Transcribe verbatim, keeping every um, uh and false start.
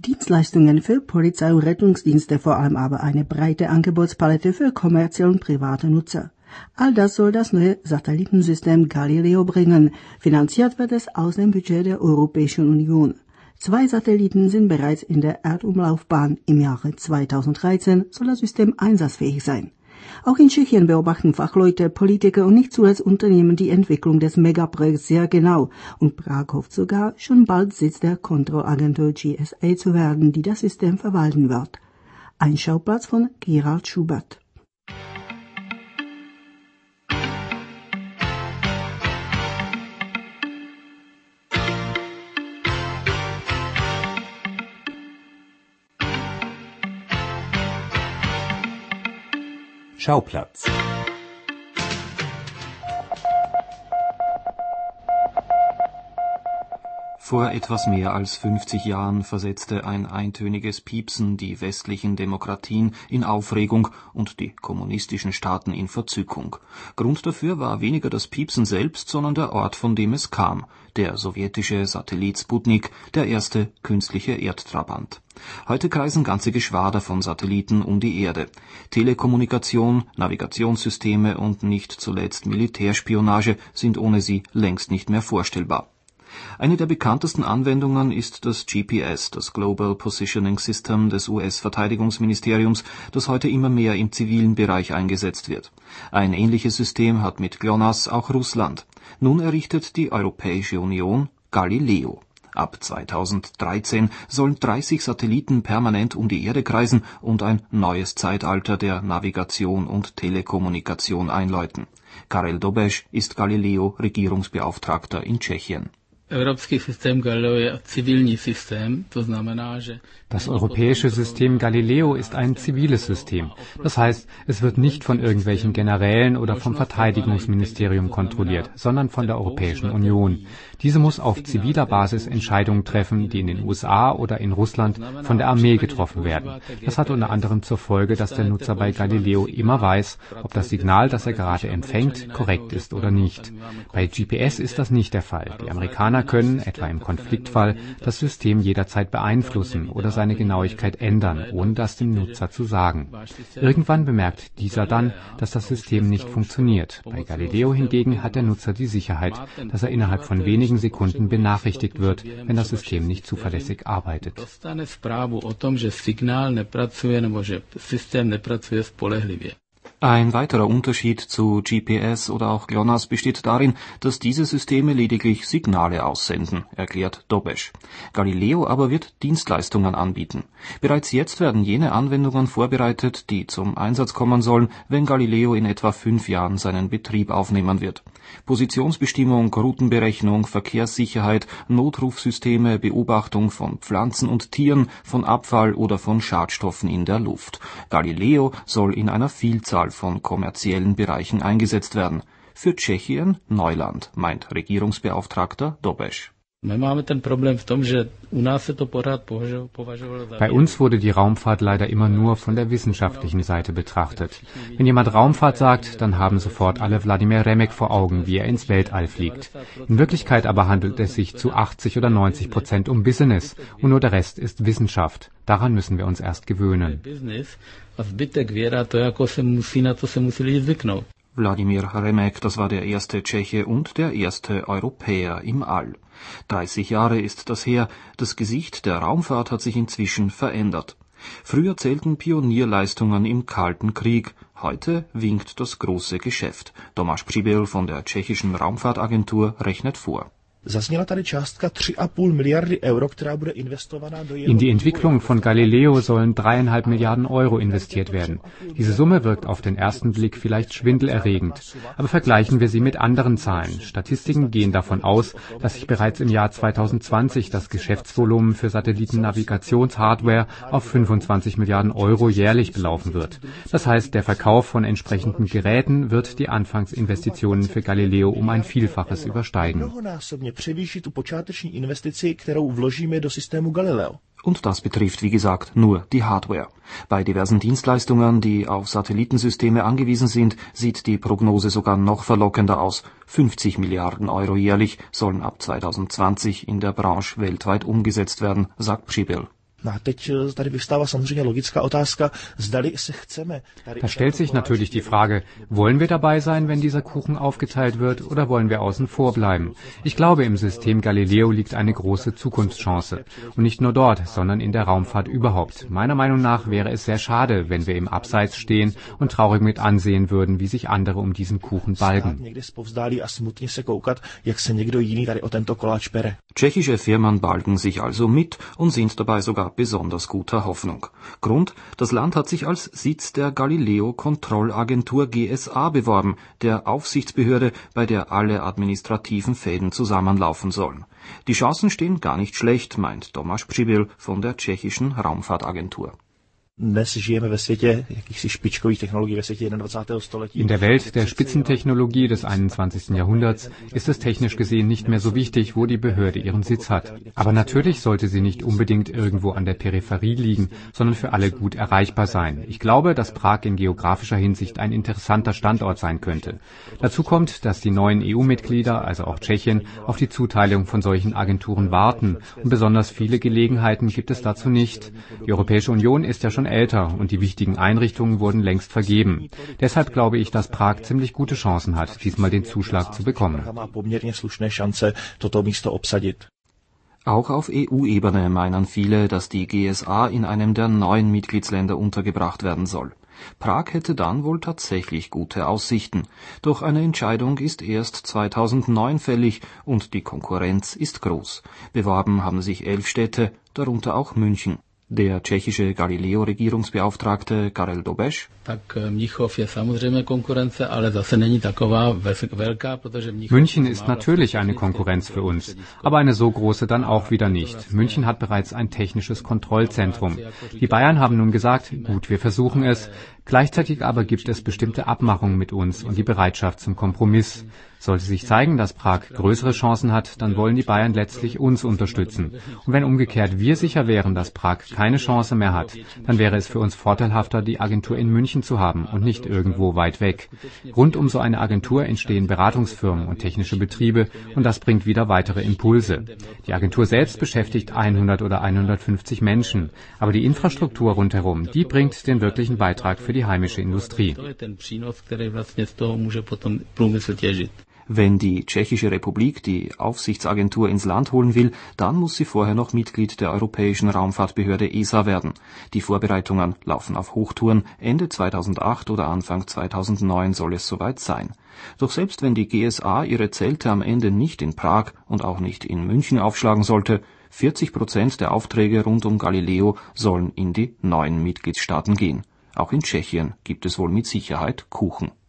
Dienstleistungen für Polizei und Rettungsdienste, vor allem aber eine breite Angebotspalette für kommerzielle und private Nutzer. All das soll das neue Satellitensystem Galileo bringen. Finanziert wird es aus dem Budget der Europäischen Union. Zwei Satelliten sind bereits in der Erdumlaufbahn. Im Jahre zweitausenddreizehn soll das System einsatzfähig sein. Auch in Tschechien beobachten Fachleute, Politiker und nicht zuletzt Unternehmen die Entwicklung des Megaprojekts sehr genau. Und Prag hofft sogar, schon bald Sitz der Kontrollagentur G S A zu werden, die das System verwalten wird. Ein Schauplatz von Gerald Schubert. Schauplatz. Vor etwas mehr als fünfzig Jahren versetzte ein eintöniges Piepsen die westlichen Demokratien in Aufregung und die kommunistischen Staaten in Verzückung. Grund dafür war weniger das Piepsen selbst, sondern der Ort, von dem es kam, der sowjetische Satellit Sputnik, der erste künstliche Erdtrabant. Heute kreisen ganze Geschwader von Satelliten um die Erde. Telekommunikation, Navigationssysteme und nicht zuletzt Militärspionage sind ohne sie längst nicht mehr vorstellbar. Eine der bekanntesten Anwendungen ist das G P S, das Global Positioning System des U S-Verteidigungsministeriums, das heute immer mehr im zivilen Bereich eingesetzt wird. Ein ähnliches System hat mit GLONASS auch Russland. Nun errichtet die Europäische Union Galileo. Ab zweitausenddreizehn sollen dreißig Satelliten permanent um die Erde kreisen und ein neues Zeitalter der Navigation und Telekommunikation einläuten. Karel Dobeš ist Galileo-Regierungsbeauftragter in Tschechien. Das europäische System Galileo ist ein ziviles System. Das heißt, es wird nicht von irgendwelchen Generälen oder vom Verteidigungsministerium kontrolliert, sondern von der Europäischen Union. Diese muss auf ziviler Basis Entscheidungen treffen, die in den U S A oder in Russland von der Armee getroffen werden. Das hat unter anderem zur Folge, dass der Nutzer bei Galileo immer weiß, ob das Signal, das er gerade empfängt, korrekt ist oder nicht. Bei G P S ist das nicht der Fall. Die Amerikaner können, etwa im Konfliktfall, das System jederzeit beeinflussen oder seine Genauigkeit ändern, ohne das dem Nutzer zu sagen. Irgendwann bemerkt dieser dann, dass das System nicht funktioniert. Bei Galileo hingegen hat der Nutzer die Sicherheit, dass er innerhalb von wenigen Sekunden benachrichtigt wird, wenn das System nicht zuverlässig arbeitet. Ein weiterer Unterschied zu G P S oder auch GLONASS besteht darin, dass diese Systeme lediglich Signale aussenden, erklärt Dobeš. Galileo aber wird Dienstleistungen anbieten. Bereits jetzt werden jene Anwendungen vorbereitet, die zum Einsatz kommen sollen, wenn Galileo in etwa fünf Jahren seinen Betrieb aufnehmen wird. Positionsbestimmung, Routenberechnung, Verkehrssicherheit, Notrufsysteme, Beobachtung von Pflanzen und Tieren, von Abfall oder von Schadstoffen in der Luft. Galileo soll in einer Vielzahl von kommerziellen Bereichen eingesetzt werden. Für Tschechien Neuland, meint Regierungsbeauftragter Dobeš. Bei uns wurde die Raumfahrt leider immer nur von der wissenschaftlichen Seite betrachtet. Wenn jemand Raumfahrt sagt, dann haben sofort alle Wladimir Remek vor Augen, wie er ins Weltall fliegt. In Wirklichkeit aber handelt es sich zu achtzig oder neunzig Prozent um Business und nur der Rest ist Wissenschaft. Daran müssen wir uns erst gewöhnen. Wladimir Remek, das war der erste Tscheche und der erste Europäer im All. dreißig Jahre ist das her, das Gesicht der Raumfahrt hat sich inzwischen verändert. Früher zählten Pionierleistungen im Kalten Krieg, heute winkt das große Geschäft. Tomáš Přibyl von der tschechischen Raumfahrtagentur rechnet vor. In die Entwicklung von Galileo sollen dreieinhalb Milliarden Euro investiert werden. Diese Summe wirkt auf den ersten Blick vielleicht schwindelerregend. Aber vergleichen wir sie mit anderen Zahlen. Statistiken gehen davon aus, dass sich bereits im Jahr zweitausendzwanzig das Geschäftsvolumen für Satellitennavigationshardware auf fünfundzwanzig Milliarden Euro jährlich belaufen wird. Das heißt, der Verkauf von entsprechenden Geräten wird die Anfangsinvestitionen für Galileo um ein Vielfaches übersteigen. Převýšit tu počáteční investici, kterou vložíme do systému Galileo. Und das betrifft, wie gesagt, nur die Hardware. Bei diversen Dienstleistungen, die auf Satellitensysteme angewiesen sind, sieht die Prognose sogar noch verlockender aus. fünfzig Milliarden Euro jährlich sollen ab zweitausendzwanzig in der Branche weltweit umgesetzt werden, sagt Přibyl. Na, teď tady vyvstává samozřejmě logická otázka, zdali se chceme. Da stellt sich natürlich die Frage, wollen wir dabei sein, wenn dieser Kuchen aufgeteilt wird, oder wollen wir außen vor bleiben? Ich glaube, im System Galileo liegt eine große Zukunftschance. Und nicht nur dort, sondern in der Raumfahrt überhaupt. Meiner Meinung nach wäre es sehr schade, wenn wir im Abseits stehen und traurig mit ansehen würden, wie sich andere um diesen Kuchen balgen. Tschechische Firmen balgen sich also mit und sind dabei sogar besonders guter Hoffnung. Grund: Das Land hat sich als Sitz der Galileo-Kontrollagentur G S A beworben, der Aufsichtsbehörde, bei der alle administrativen Fäden zusammenlaufen sollen. Die Chancen stehen gar nicht schlecht, meint Tomáš Přibyl von der tschechischen Raumfahrtagentur. In der Welt der Spitzentechnologie des einundzwanzigsten Jahrhunderts ist es technisch gesehen nicht mehr so wichtig, wo die Behörde ihren Sitz hat. Aber natürlich sollte sie nicht unbedingt irgendwo an der Peripherie liegen, sondern für alle gut erreichbar sein. Ich glaube, dass Prag in geografischer Hinsicht ein interessanter Standort sein könnte. Dazu kommt, dass die neuen E U-Mitglieder, also auch Tschechien, auf die Zuteilung von solchen Agenturen warten. Und besonders viele Gelegenheiten gibt es dazu nicht. Die Europäische Union ist ja schon älter und die wichtigen Einrichtungen wurden längst vergeben. Deshalb glaube ich, dass Prag ziemlich gute Chancen hat, diesmal den Zuschlag zu bekommen. Auch auf E U-Ebene meinen viele, dass die G S A in einem der neuen Mitgliedsländer untergebracht werden soll. Prag hätte dann wohl tatsächlich gute Aussichten. Doch eine Entscheidung ist erst zweitausendneun fällig und die Konkurrenz ist groß. Beworben haben sich elf Städte, darunter auch München. Der tschechische Galileo-Regierungsbeauftragte Karel Dobeš: München ist natürlich eine Konkurrenz für uns, aber eine so große dann auch wieder nicht. München hat bereits ein technisches Kontrollzentrum. Die Bayern haben nun gesagt, gut, wir versuchen es. Gleichzeitig aber gibt es bestimmte Abmachungen mit uns und die Bereitschaft zum Kompromiss. Sollte sich zeigen, dass Prag größere Chancen hat, dann wollen die Bayern letztlich uns unterstützen. Und wenn umgekehrt wir sicher wären, dass Prag keine Chance mehr hat, dann wäre es für uns vorteilhafter, die Agentur in München zu haben und nicht irgendwo weit weg. Rund um so eine Agentur entstehen Beratungsfirmen und technische Betriebe und das bringt wieder weitere Impulse. Die Agentur selbst beschäftigt hundert oder hundertfünfzig Menschen, aber die Infrastruktur rundherum, die bringt den wirklichen Beitrag für die heimische Industrie. Wenn die Tschechische Republik die Aufsichtsagentur ins Land holen will, dann muss sie vorher noch Mitglied der Europäischen Raumfahrtbehörde E S A werden. Die Vorbereitungen laufen auf Hochtouren. Ende zweitausendacht oder Anfang zweitausendneun soll es soweit sein. Doch selbst wenn die G S A ihre Zelte am Ende nicht in Prag und auch nicht in München aufschlagen sollte, vierzig Prozent der Aufträge rund um Galileo sollen in die neuen Mitgliedstaaten gehen. Auch in Tschechien gibt es wohl mit Sicherheit Kuchen.